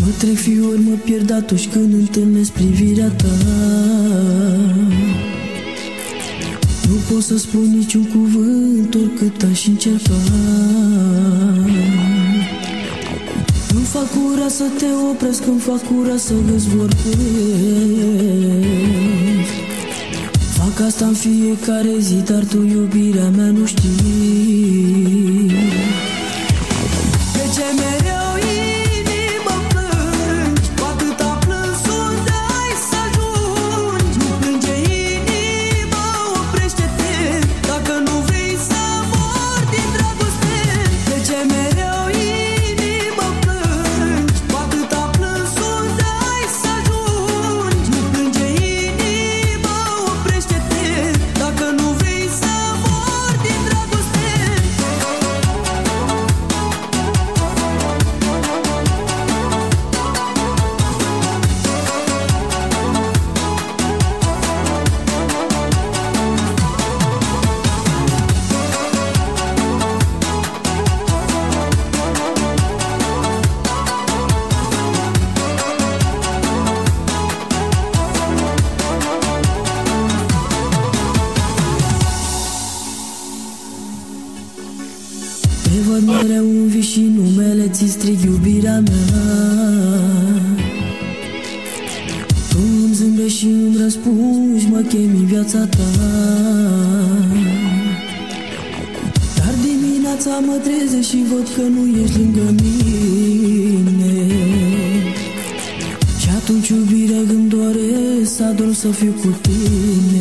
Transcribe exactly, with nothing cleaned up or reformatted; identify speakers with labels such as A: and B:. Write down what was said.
A: Mă trec fiori, mă pierd atunci când întâlnesc privirea ta. Nu pot să spun niciun cuvânt, oricât aș încerca. Îmi fac ura să te opresc, îmi fac ura să îți vorbesc. Fac asta în fiecare zi, dar tu, iubirea mea, nu știi. De ce mereu inima plângi? Cu atâta plâns unde ai să ajungi? Nu plânge inima, oprește-te, dacă nu vrei să mor din dragoste. De ce mereu inima plângi? Cu atâta plâns unde ai să ajungi? Nu plânge inima, oprește-te, dacă nu vrei să mor din dragoste. Te văd mereu în vis și numele ți strig, iubirea mea. Tu îmi zâmbești și îmi răspunzi, mă chemi în viața ta. Dar dimineața mă trezesc și văd că nu ești lângă mine. Și atunci, iubire, îmi doresc să ador să fiu cu tine.